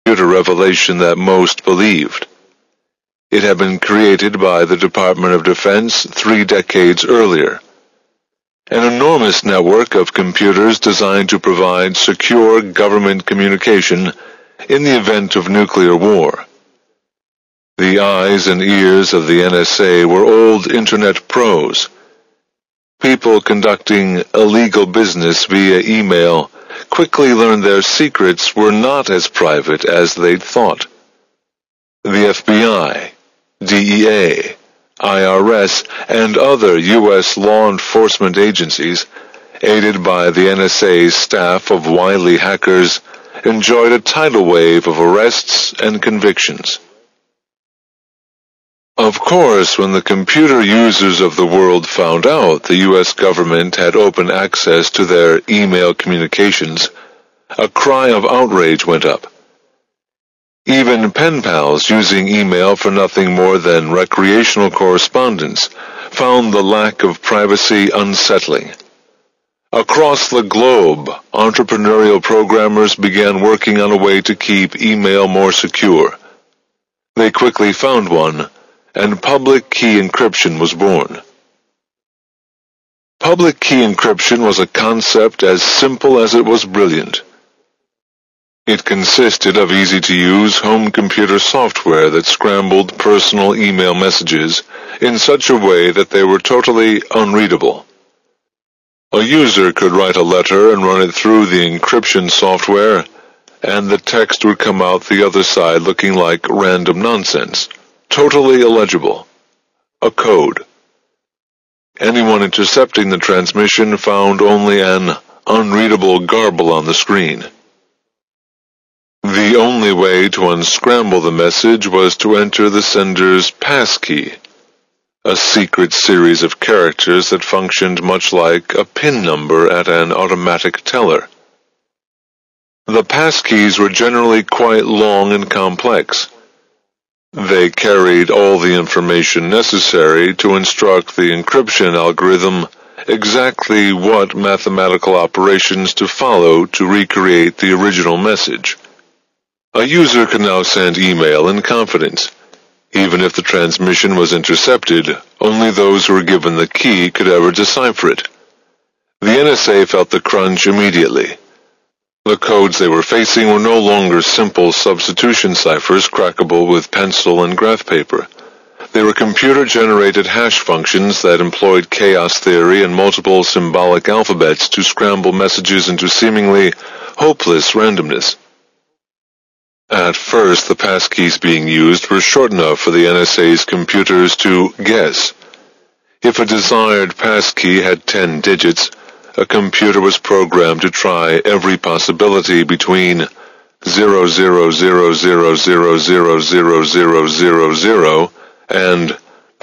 computer revelation that most believed. It had been created by the Department of Defense 3 decades earlier. An enormous network of computers designed to provide secure government communication in the event of nuclear war. The eyes and ears of the NSA were old Internet pros. People conducting illegal business via email quickly learned their secrets were not as private as they'd thought. The FBI, DEA, IRS, and other U.S. law enforcement agencies, aided by the NSA's staff of wily hackers, enjoyed a tidal wave of arrests and convictions. Of course, when the computer users of the world found out the U.S. government had open access to their email communications, a cry of outrage went up. Even pen pals using email for nothing more than recreational correspondence found the lack of privacy unsettling. Across the globe, entrepreneurial programmers began working on a way to keep email more secure. They quickly found one, and public key encryption was born. Public key encryption was a concept as simple as it was brilliant. It consisted of easy-to-use home computer software that scrambled personal email messages in such a way that they were totally unreadable. A user could write a letter and run it through the encryption software, and the text would come out the other side looking like random nonsense. Totally illegible. A code. Anyone intercepting the transmission found only an unreadable garble on the screen. The only way to unscramble the message was to enter the sender's passkey, a secret series of characters that functioned much like a PIN number at an automatic teller. The passkeys were generally quite long and complex. They carried all the information necessary to instruct the encryption algorithm exactly what mathematical operations to follow to recreate the original message. A user could now send email in confidence. Even if the transmission was intercepted, only those who were given the key could ever decipher it. The NSA felt the crunch immediately. The codes they were facing were no longer simple substitution ciphers crackable with pencil and graph paper. They were computer-generated hash functions that employed chaos theory and multiple symbolic alphabets to scramble messages into seemingly hopeless randomness. At first, the passkeys being used were short enough for the NSA's computers to guess. If a desired passkey had 10 digits, a computer was programmed to try every possibility between 00000000000 and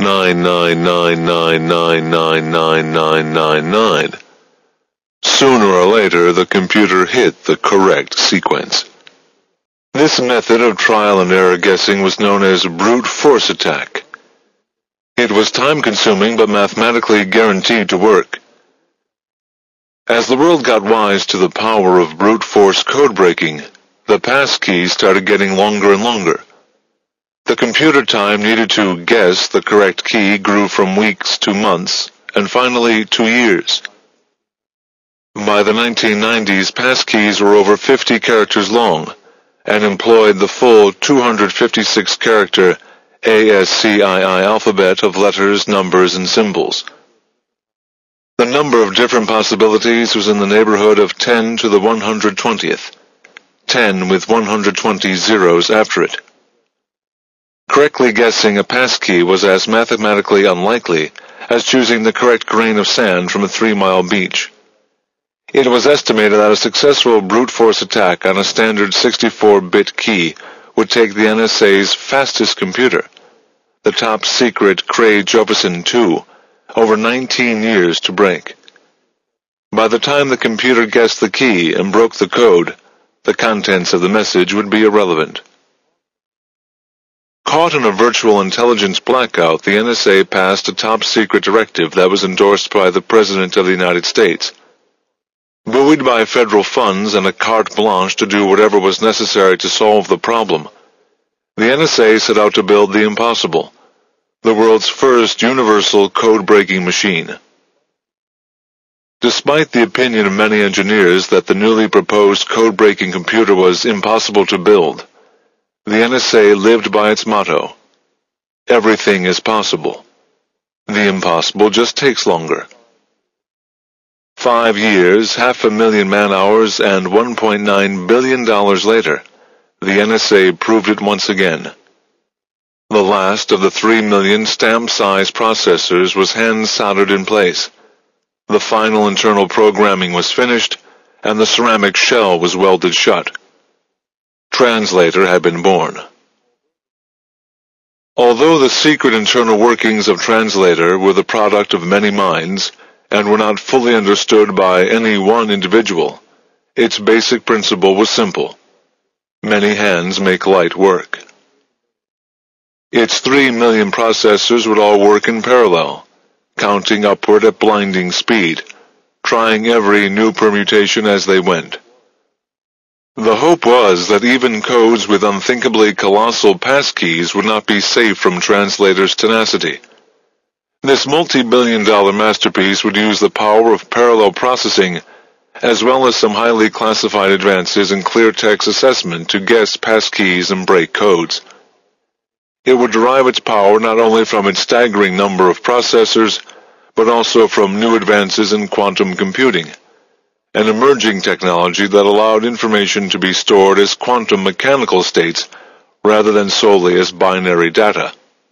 999999999. Sooner or later, the computer hit the correct sequence. This method of trial and error guessing was known as brute force attack. It was time-consuming but mathematically guaranteed to work. As the world got wise to the power of brute force code breaking, the passkeys started getting longer and longer. The computer time needed to guess the correct key grew from weeks to months, and finally 2 years. By the 1990s, passkeys were over 50 characters long, and employed the full 256-character ASCII alphabet of letters, numbers, and symbols. The number of different possibilities was in the neighborhood of 10 to the 120th, 10 with 120 zeros after it. Correctly guessing a passkey was as mathematically unlikely as choosing the correct grain of sand from a 3-mile beach. It was estimated that a successful brute force attack on a standard 64-bit key would take the NSA's fastest computer, the top-secret Cray-Jefferson II, over 19 years to break. By the time the computer guessed the key and broke the code, the contents of the message would be irrelevant. Caught in a virtual intelligence blackout, the NSA passed a top-secret directive that was endorsed by the President of the United States. Buoyed by federal funds and a carte blanche to do whatever was necessary to solve the problem, the NSA set out to build the impossible, the world's first universal code-breaking machine. Despite the opinion of many engineers that the newly proposed code-breaking computer was impossible to build, the NSA lived by its motto, "Everything is possible. The impossible just takes longer." 5 years, 500,000 man-hours, and $1.9 billion later, the NSA proved it once again. The last of the 3 million stamp-size processors was hand-soldered in place. The final internal programming was finished, and the ceramic shell was welded shut. Translator had been born. Although the secret internal workings of Translator were the product of many minds, and were not fully understood by any one individual, its basic principle was simple. Many hands make light work. Its 3 million processors would all work in parallel, counting upward at blinding speed, trying every new permutation as they went. The hope was that even codes with unthinkably colossal passkeys would not be safe from Translator's tenacity. This multi-billion-dollar masterpiece would use the power of parallel processing, as well as some highly classified advances in clear text assessment to guess passkeys and break codes. It would derive its power not only from its staggering number of processors, but also from new advances in quantum computing, an emerging technology that allowed information to be stored as quantum mechanical states rather than solely as binary data.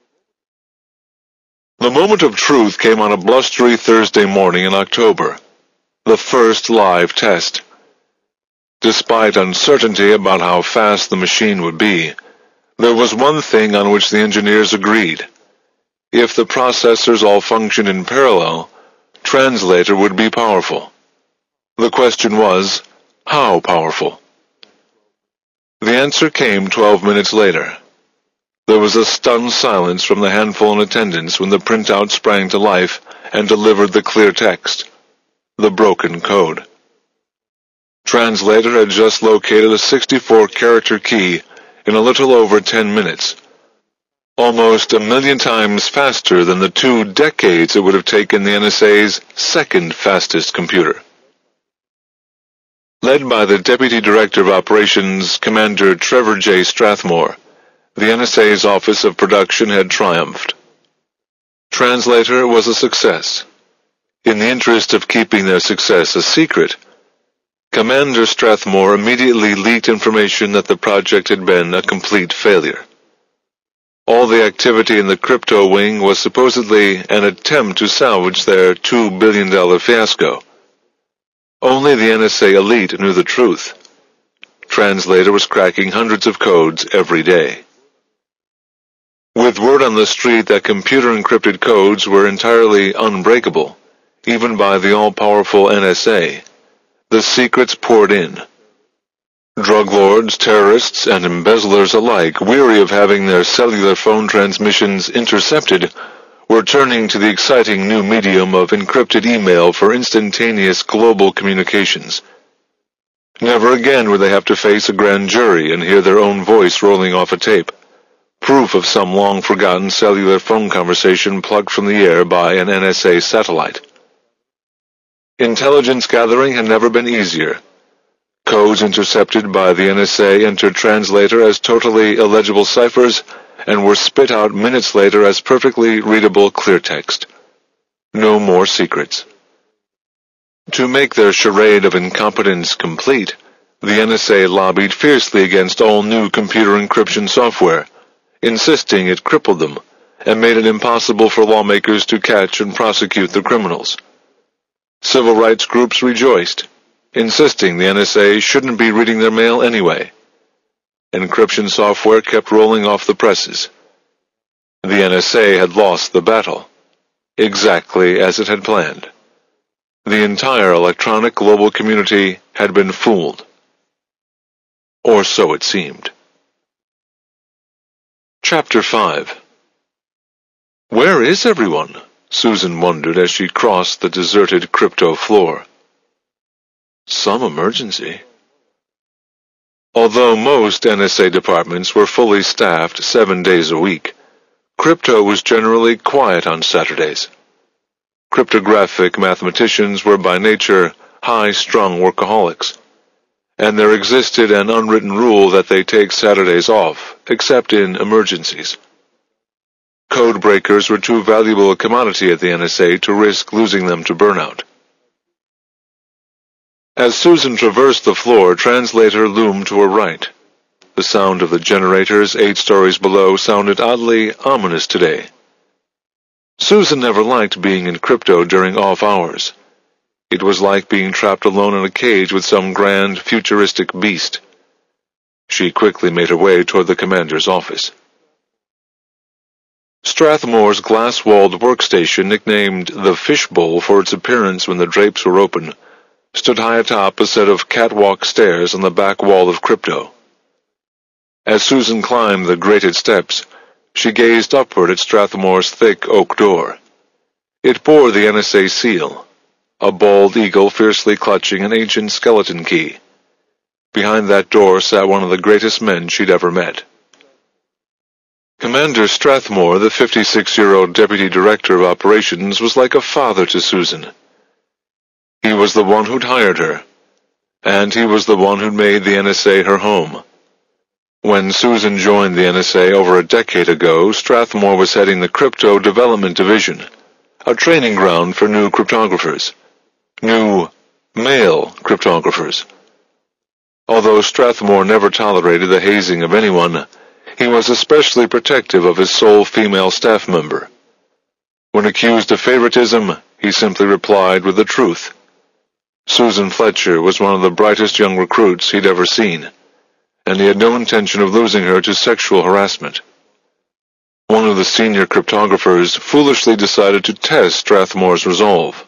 The moment of truth came on a blustery Thursday morning in October, the first live test. Despite uncertainty about how fast the machine would be, there was one thing on which the engineers agreed. If the processors all functioned in parallel, Translator would be powerful. The question was, how powerful? The answer came 12 minutes later. There was a stunned silence from the handful in attendance when the printout sprang to life and delivered the clear text, the broken code. Translator had just located a 64-character key in a little over 10 minutes, almost 1,000,000 times faster than the 2 decades it would have taken the NSA's second fastest computer. Led by the Deputy Director of Operations, Commander Trevor J. Strathmore, the NSA's Office of Production had triumphed. Translator was a success. In the interest of keeping their success a secret, Commander Strathmore immediately leaked information that the project had been a complete failure. All the activity in the crypto wing was supposedly an attempt to salvage their $2 billion fiasco. Only the NSA elite knew the truth. Translator was cracking hundreds of codes every day. With word on the street that computer-encrypted codes were entirely unbreakable, even by the all-powerful NSA, the secrets poured in. Drug lords, terrorists, and embezzlers alike, weary of having their cellular phone transmissions intercepted, were turning to the exciting new medium of encrypted email for instantaneous global communications. Never again would they have to face a grand jury and hear their own voice rolling off a tape, proof of some long-forgotten cellular phone conversation plucked from the air by an NSA satellite. Intelligence gathering had never been easier. Codes intercepted by the NSA entered Translator as totally illegible ciphers and were spit out minutes later as perfectly readable clear text. No more secrets. To make their charade of incompetence complete, the NSA lobbied fiercely against all new computer encryption software, insisting it crippled them and made it impossible for lawmakers to catch and prosecute the criminals. Civil rights groups rejoiced, insisting the NSA shouldn't be reading their mail anyway. Encryption software kept rolling off the presses. The NSA had lost the battle, exactly as it had planned. The entire electronic global community had been fooled. Or so it seemed. Chapter 5. Where is everyone? Susan wondered as she crossed the deserted crypto floor. Some emergency. Although most NSA departments were fully staffed 7 days a week, crypto was generally quiet on Saturdays. Cryptographic mathematicians were by nature high-strung workaholics, and there existed an unwritten rule that they take Saturdays off, except in emergencies. Code breakers were too valuable a commodity at the NSA to risk losing them to burnout. As Susan traversed the floor, translator loomed to her right. The sound of the generators 8 stories below sounded oddly ominous today. Susan never liked being in crypto during off hours. It was like being trapped alone in a cage with some grand, futuristic beast. She quickly made her way toward the commander's office. Strathmore's glass-walled workstation, nicknamed the Fishbowl for its appearance when the drapes were open, stood high atop a set of catwalk stairs on the back wall of crypto. As Susan climbed the grated steps, she gazed upward at Strathmore's thick oak door. It bore the NSA seal, a bald eagle fiercely clutching an ancient skeleton key. Behind that door sat one of the greatest men she'd ever met. Commander Strathmore, the 56-year-old Deputy Director of Operations, was like a father to Susan. He was the one who'd hired her, and he was the one who'd made the NSA her home. When Susan joined the NSA over a decade ago, Strathmore was heading the Crypto Development Division, a training ground for new cryptographers. New male cryptographers. Although Strathmore never tolerated the hazing of anyone, he was especially protective of his sole female staff member. When accused of favoritism, he simply replied with the truth. Susan Fletcher was one of the brightest young recruits he'd ever seen, and he had no intention of losing her to sexual harassment. One of the senior cryptographers foolishly decided to test Strathmore's resolve.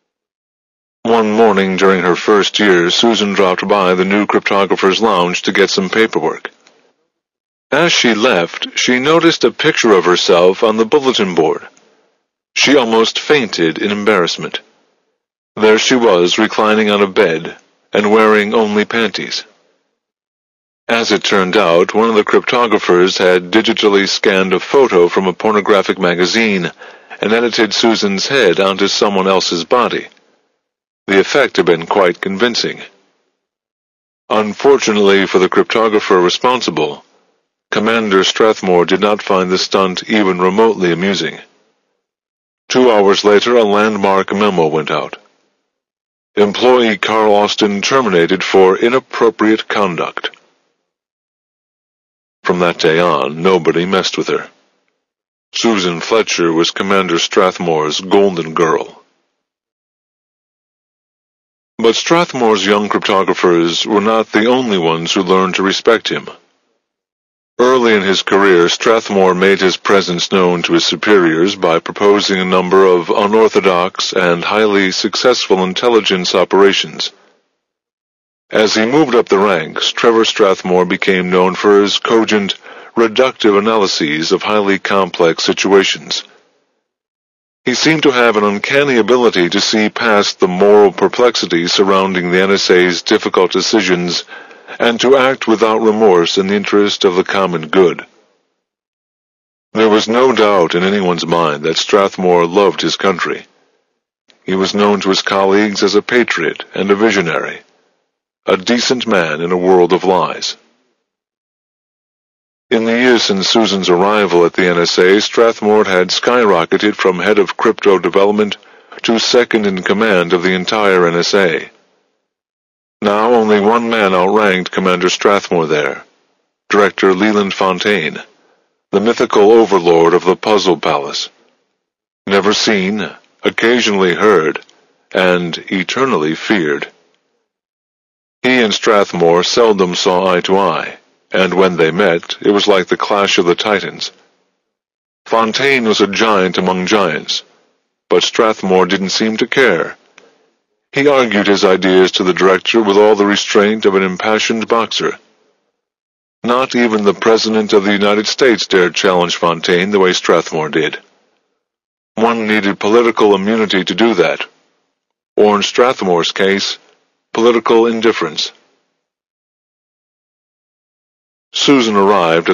One morning during her first year, Susan dropped by the new cryptographer's lounge to get some paperwork. As she left, she noticed a picture of herself on the bulletin board. She almost fainted in embarrassment. There she was, reclining on a bed, and wearing only panties. As it turned out, one of the cryptographers had digitally scanned a photo from a pornographic magazine and edited Susan's head onto someone else's body. The effect had been quite convincing. Unfortunately for the cryptographer responsible, Commander Strathmore did not find the stunt even remotely amusing. 2 hours later, a landmark memo went out. Employee Carl Austin terminated for inappropriate conduct. From that day on, nobody messed with her. Susan Fletcher was Commander Strathmore's golden girl. But Strathmore's young cryptographers were not the only ones who learned to respect him. Early in his career, Strathmore made his presence known to his superiors by proposing a number of unorthodox and highly successful intelligence operations. As he moved up the ranks, Trevor Strathmore became known for his cogent, reductive analyses of highly complex situations. He seemed to have an uncanny ability to see past the moral perplexity surrounding the NSA's difficult decisions and to act without remorse in the interest of the common good. There was no doubt in anyone's mind that Strathmore loved his country. He was known to his colleagues as a patriot and a visionary, a decent man in a world of lies. In the years since Susan's arrival at the NSA, Strathmore had skyrocketed from head of crypto development to second in command of the entire NSA. Now only one man outranked Commander Strathmore there, Director Leland Fontaine, the mythical overlord of the Puzzle Palace. Never seen, occasionally heard, and eternally feared. He and Strathmore seldom saw eye to eye, and when they met, it was like the clash of the titans. Fontaine was a giant among giants, but Strathmore didn't seem to care. He argued his ideas to the director with all the restraint of an impassioned boxer. Not even the President of the United States dared challenge Fontaine the way Strathmore did. One needed political immunity to do that, or in Strathmore's case, political indifference. Susan arrived at